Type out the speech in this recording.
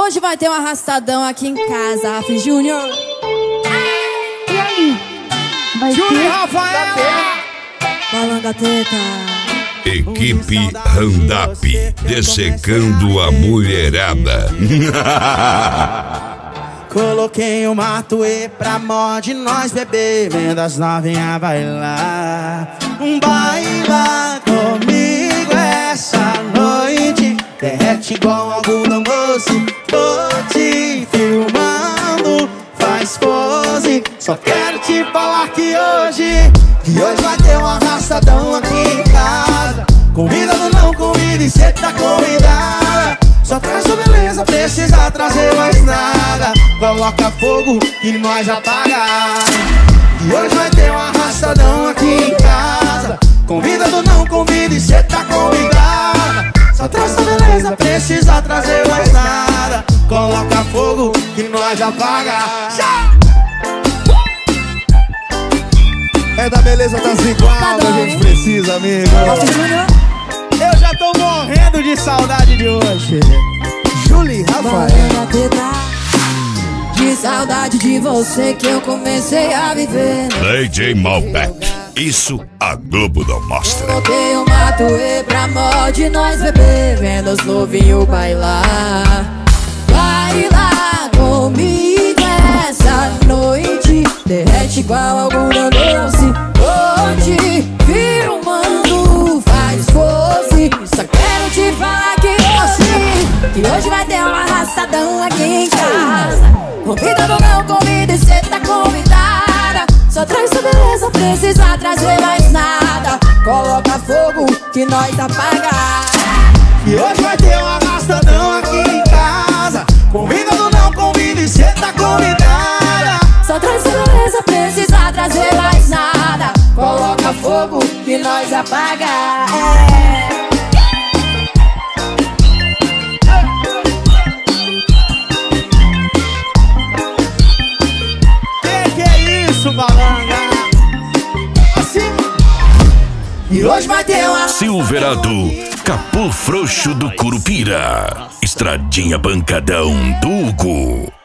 hoje vai ter um arrastadão aqui em casa, Rafa Júnior. E aí? Vai Júnior ter? Rafaela! Balanga teta. Equipe Handap, dessecando a mulherada. Coloquei um matuê pra mod nós beber, vendo as novinha bailar. Baila comigo essa noite, derrete igual algodão doce. Tô te filmando, faz pose. Só quero te falar que hoje vai ter um arrastadão aqui em casa. Convida ou não convida e cê tá convidada. Só traz sua beleza, precisa trazer mais nada. Coloca fogo que nós apaga. E hoje vai ter um arrastadão aqui em casa. Convida ou não convida e cê tá convidada. Só traz sua beleza, precisa trazer mais nada. Coloca fogo que nós apaga. É da beleza das igual, a gente precisa, amigo. Eu já tô morrendo de saudade de hoje. Julie Rafaela. Balanga teta. De saudade de você que eu comecei a viver. DJ Malbec, isso a Globo não mostra. Coloquei um matuê pra mod nós beber, vendo os novinhos bailar. Baila comigo essa noite, derrete igual algodão doce. Hoje filmando, faz pose. Só quero te falar que hoje vai ter um arrastadão aqui em casa. Convida ou não convida e cê tá convidada. Só traz sua beleza, precisa trazer mais nada. Coloca fogo que nós apaga. E hoje vai ter um arrastadão aqui em casa. Convida ou não convida e cê tá convidada. Só traz sua beleza, precisa trazer mais nada. Coloca fogo que nós apaga. Que é isso, balanga? Assim. E hoje vai ter uma Silverado, capô frouxo do Curupira, estradinha pancadão do Hugo.